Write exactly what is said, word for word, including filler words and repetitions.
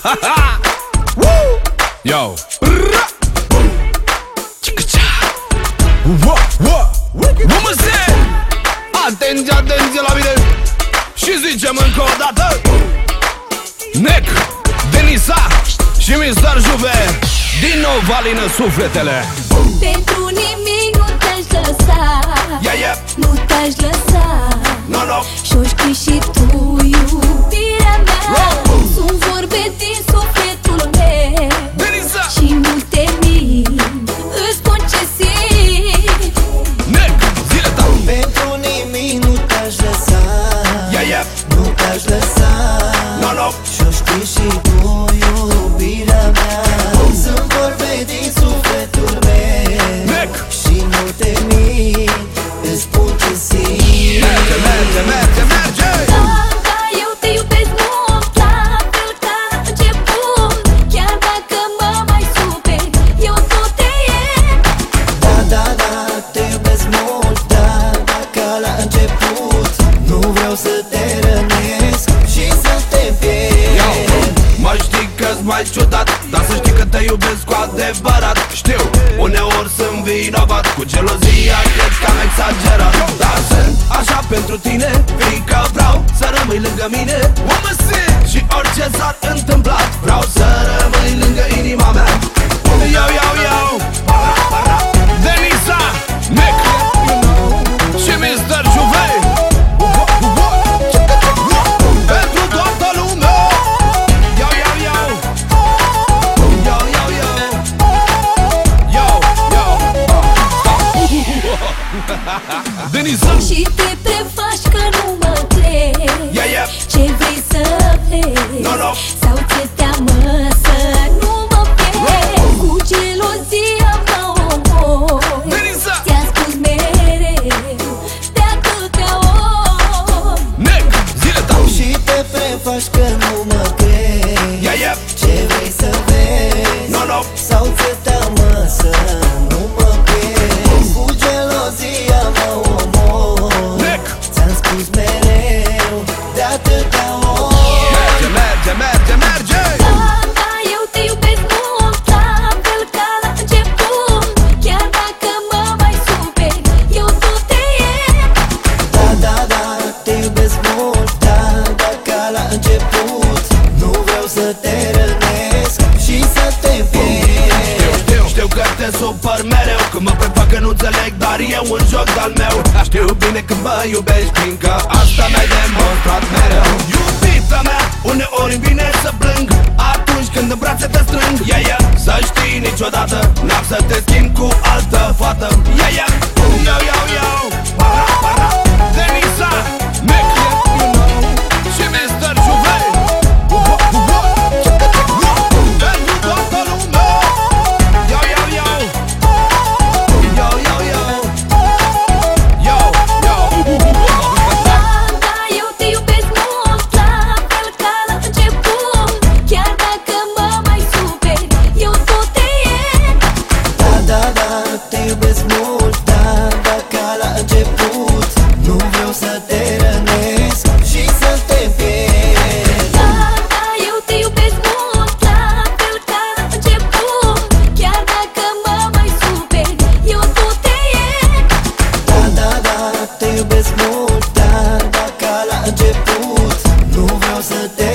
Yo. Mă se! Atenție, atenție la mine! Și zicem încă o dată: Nec, Denisa și mister Juve, din nou valină sufletele. Pentru nimic nu te-aș lăsa, yeah, yeah. Nu te-aș lăsa, no, no. Și-o știi și tu, iubirea mea. Ro. Sunt vorbe din sufletul meu, Denisa. Și multe mii îți spun ce simt. Nec, zile tale. Pentru nimic nu te-aș lăsa, yeah, yeah. Nu te-aș lăsa, no, no. Și-o știi și tu, iubirea mea. Sunt vorbe din sufletul meu, Nec. Și multe mii îți spun ce simt. Merge, merge, merge, merge. Da, da, eu te iubesc mult, la fel ca la început. Chiar dacă mă mai superi, eu tot te iert. Da, da, da, te iubesc mult, da, da, ca la început. Nu vreau să te rănesc și să te pierd. Mă știi că-s mai ciudat, dar să știi că te iubesc cu adevărat. Știu, uneori sunt vinovat, cu gelozia cred că am exagerat. Dar sunt așa pentru tine, fiindcă vreau să rămâi lângă mine. Și orice s-ar întâmpla, vreau să rămâi lângă inima mea. Iau, iau, iau. Denisa, Nec și mister Juve, pentru toată lumea. Iau, iau, iau. Iau, iau, iau. Iau, iau. Denisa. Și te prefaci că nu mă crezi, Yeah, yeah. Ce vrei să vezi, No, no. Sau ți-e teamă să nu mă pierzi. Cu gelozia mă omori, Denisa. Ți-am spus mereu de atâtea ori. Nec, zile tale. Și te prefaci că nu mă crezi, Yeah, yeah. Ce vrei să vezi, No, no. Sau ți-e teamă să nu mă pierzi. Cu gelozia mă omori, Nec. Ți-am spus mereu de atâtea ori. Merge, merge, merge, merge. Da, da, eu te iubesc mult, la fel ca la început. Chiar dacă mă mai superi, eu tot te iert. Da, da, da, te iubesc mult, da, da, ca la început. Nu vreau să te rănesc și să te pierd. Știu, știu, știu că te supăr mereu când mă prefac că nu înțeleg, dar e un joc de-al meu. Știu bine că mă iubești, fiindcă asta mi-ai demonstrat mereu. Iubita mea, uneori îmi vine să plâng atunci când în brațe te strâng. Yeah, yeah. Să știi niciodată, n-am să te schimb cu altă fată. Yeah, yeah. Iau, iau, iau. Para, para. Denisa, Nec, you know, și mister Juve, pentru toată lumea. Iau, iau, iau. Iau, iau, iau. Iau, iau. Da, da, eu te iubesc mult, la fel ca la început. Chiar dacă mă mai superi, eu tot te iert. Da, da, da, te iubesc mult, da, da, ca la început. Nu vreau să te rănesc și să te pierd. Da, da, eu te iubesc mult, la fel ca la început. Chiar dacă mă mai superi, eu tot te iert. Da, da, da, te iubesc mult, da, da, ca la început. Nu vreau să te